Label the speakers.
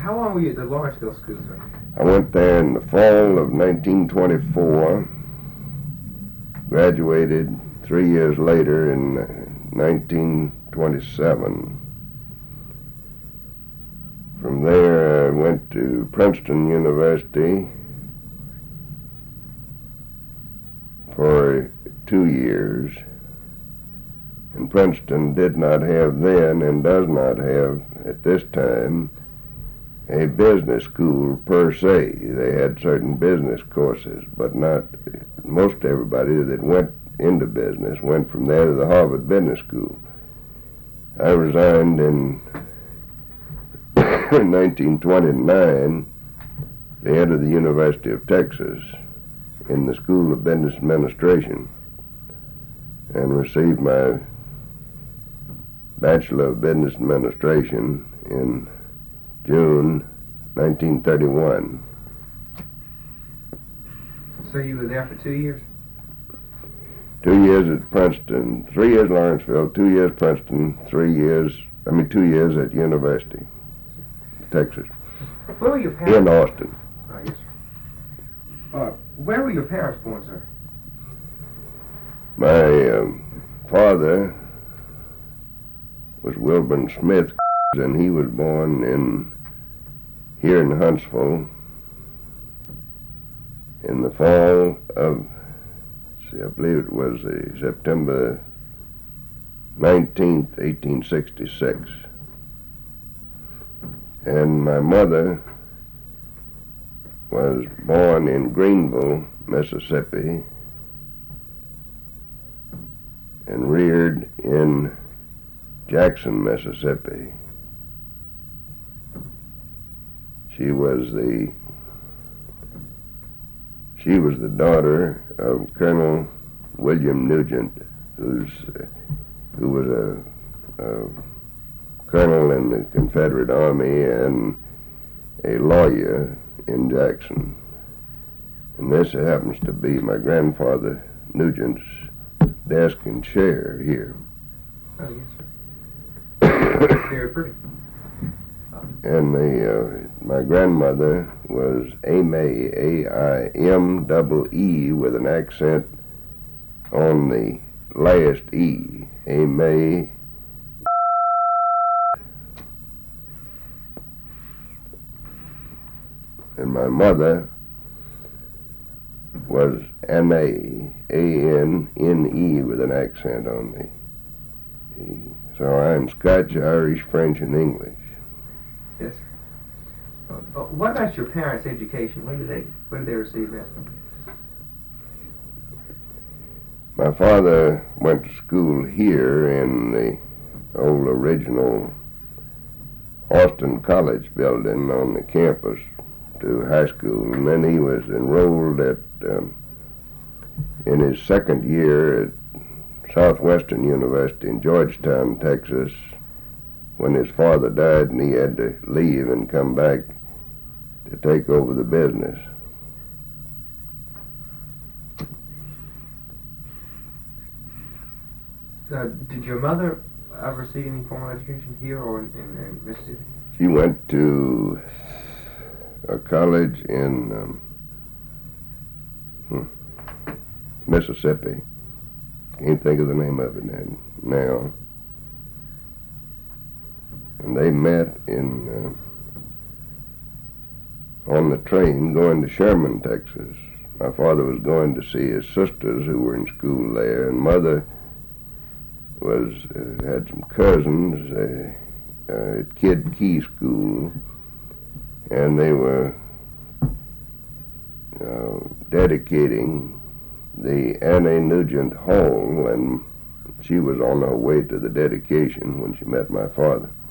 Speaker 1: How long were you at the Lawrenceville School, sir?
Speaker 2: I went there in the fall of 1924, graduated 3 years later in 1927. From there I went to Princeton University for 2 years. And Princeton did not have then, and does not have at this time, a business school per se. They had certain business courses, but not most everybody that went into business went from there to the Harvard Business School. I resigned in 1929, the head of the University of Texas in the School of Business Administration, and received my Bachelor of Business Administration in June 1931.
Speaker 1: So you were there for 2 years?
Speaker 2: 2 years at Princeton, 3 years Lawrenceville, 2 years Princeton, 2 years at University, Texas,
Speaker 1: Where were your parents?
Speaker 2: in Austin.
Speaker 1: Oh, yes, sir. Where were your parents born, sir?
Speaker 2: My father was Wilburn Smith, and he was born here in Huntsville in the fall of, I believe it was September 19th, 1866. And my mother was born in Greenville, Mississippi, and reared in Jackson, Mississippi. She was the daughter of Colonel William Nugent, who was a colonel in the Confederate Army and a lawyer in Jackson. And this happens to be my grandfather Nugent's desk and chair here.
Speaker 1: Oh, yes, sir. Very pretty.
Speaker 2: And my grandmother was Aimee, A-I-M-E-E, with an accent on the last E, Aimee. And my mother was Anne, A-N-N-E, with an accent on the E. So I'm Scotch, Irish, French, and English.
Speaker 1: Yes, sir. What about your parents' education? Where did they receive that?
Speaker 2: My father went to school here in the old original Austin College building on the campus to high school, and then he was enrolled in his second year at Southwestern University in Georgetown, Texas, when his father died and he had to leave and come back to take over the business.
Speaker 1: Did your mother ever receive any formal education here or in Mississippi?
Speaker 2: She went to a college in Mississippi. Can't think of the name of it now. And they met on the train going to Sherman, Texas. My father was going to see his sisters who were in school there, and mother had some cousins at Kid Key School, and they were dedicating the Annie Nugent Hall, and she was on her way to the dedication when she met my father.